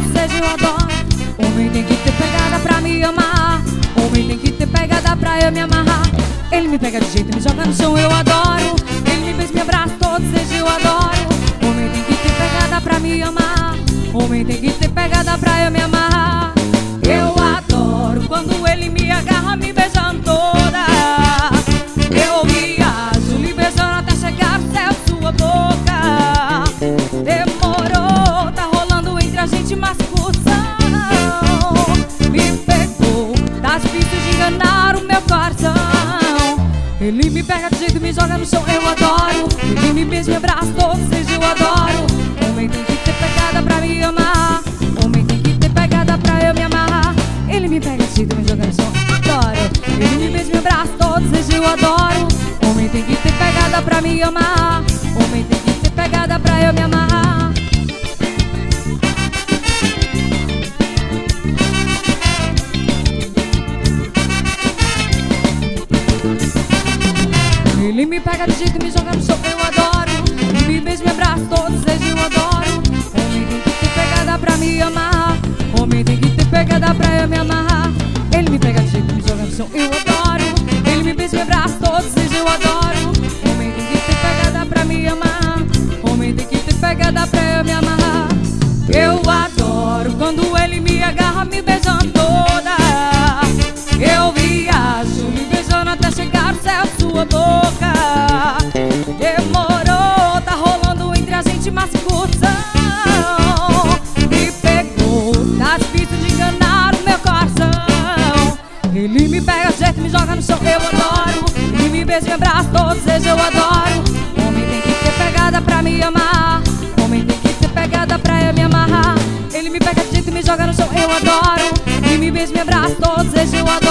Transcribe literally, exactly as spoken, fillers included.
desejo, eu adoro. Homem tem que ter pegada pra me amar. Homem tem que ter pegada pra eu me amarrar. Ele me pega de jeito, me joga no chão, eu adoro. Ele me beija, me abraça, todo desejo, eu adoro. Homem tem que ter pegada pra me amar. Homem tem que ter pegada pra eu me amarrar. Eu adoro quando ele me agarra, me beijando toda. Eu viajo, me beijando até chegar ao céu, sua boca. Demorou, tá rolando entre a gente uma discussão. Me pegou, tá difícil de enganar o meu coração. Ele me pega de jeito, me joga no chão, eu adoro. Ele me beija, me abraça, todo desejo, eu adoro. Homem tem que ter pegada pra me amar. Homem tem que ter pegada pra eu me amarrar. Ele me pega de jeito, me joga no chão, eu adoro. Ele me beija, me abraça, todo desejo, eu adoro. Homem tem que ter pegada pra me amar. Homem tem que ter pegada pra eu me amarrar. Ele me pega de jeito, me joga no chão, eu adoro. Ele me beija, me abraça, todo desejo, eu adoro. Homem tem que ter pegada pra me amar. Homem tem que ter pegada pra eu me amarrar. Ele me pega de jeito, me joga no chão, eu adoro. Ele me beija, me abraça, todo desejo, eu adoro. Homem tem que ter pegada pra me amar. Homem tem que ter pegada pra eu me amarrar. Eu adoro quando ele me agarra, me beijando toda. Eu viajo, me beijando até chegar ao céu, sua boca. Demorou, tá rolando entre a gente uma discussão. Me pegou, tá difícil de enganar o meu coração. Ele me pega de jeito, me joga no chão, eu adoro. Ele me beija, me abraça, todo desejo, eu adoro. Homem tem que ter pegada pra me amar. Homem tem que ter pegada pra eu me amarrar. Ele me pega de jeito, me joga no chão, eu adoro. Ele me beija, me abraça, todo desejo, eu adoro.